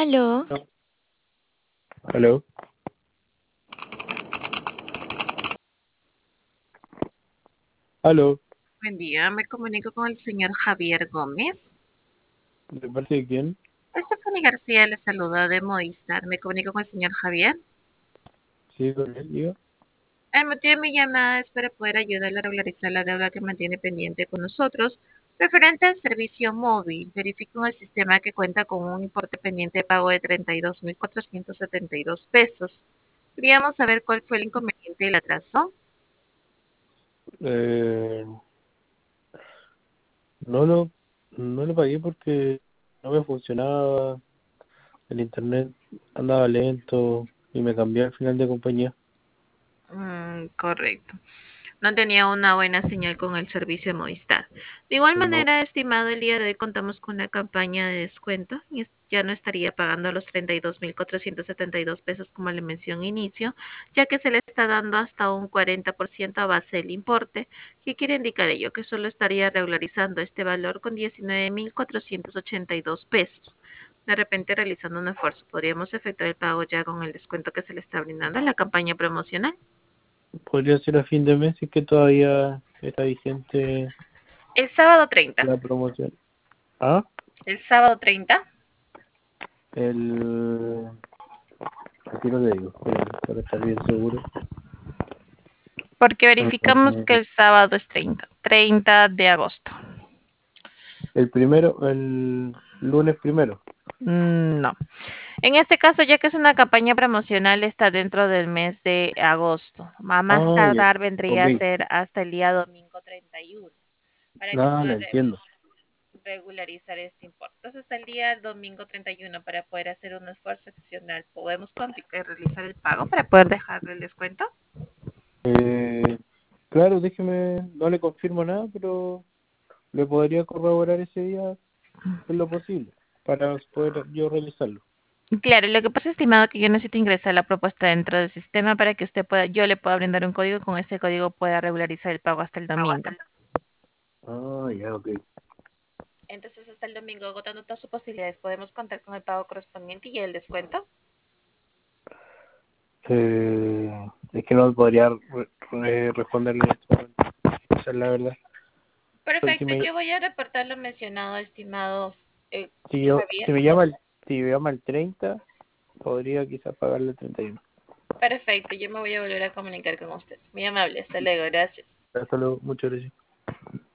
Aló, No. Aló, aló, Buen día, me comunico con el señor Javier Gómez. ¿de parte de quién? Stephanie García le saluda de Movistar. Me comunico con el señor Javier. Sí, con él, diga. El motivo de mi llamada es para poder ayudarle a regularizar la deuda que mantiene pendiente con nosotros referente al servicio móvil. Verifico en el sistema que cuenta con un importe pendiente de pago de 32.472 pesos. Queríamos saber cuál fue el inconveniente y el atraso. Eh, no no lo pagué porque no me funcionaba, el internet andaba lento y me cambié al final de compañía. Correcto. No tenía una buena señal con el servicio de Movistar. De igual No, manera, estimado, el día de hoy contamos con una campaña de descuento y ya no estaría pagando los 32.472 pesos como le mencioné inicio, ya que se le está dando hasta un 40% a base del importe. ¿Qué quiere indicar ello? Que solo estaría regularizando este valor con 19.482 pesos. De repente, realizando un esfuerzo, podríamos efectuar el pago ya con el descuento que se le está brindando en la campaña promocional. podría ser a fin de mes y que todavía está vigente El sábado 30. la promoción. Ah, El sábado 30. el... Aquí no te digo, para estar bien seguro. Porque verificamos que el sábado es 30 de agosto. El primero, el lunes primero. No. En este caso, ya que es una campaña promocional, está dentro del mes de agosto. A más Ah, ya. tardar vendría Ok, a ser hasta el día domingo 31 para que nada, lo pueda entiendo. regularizar este importe. Entonces, hasta el día domingo 31 para poder hacer un esfuerzo adicional, podemos realizar el pago para poder dejarle el descuento. Eh, claro, déjeme, no le confirmo nada, pero le podría corroborar ese día en lo posible para poder yo realizarlo. Claro, lo que pasa, estimado, que yo necesito ingresar la propuesta dentro del sistema para que usted pueda, yo le pueda brindar un código y con ese código pueda regularizar el pago hasta el domingo. Ah, ya, ok. Entonces, hasta el domingo, agotando todas sus posibilidades, podemos contar con el pago correspondiente y el descuento. Es que no podría responderle en este momento. Esa es la verdad. Pero Perfecto, yo voy a reportar lo mencionado, estimado si Javier. me llama el 30 podría quizás pagarle el 31. Perfecto, yo me voy a volver a comunicar con usted. Muy amable, hasta luego, gracias. Hasta luego, muchas gracias.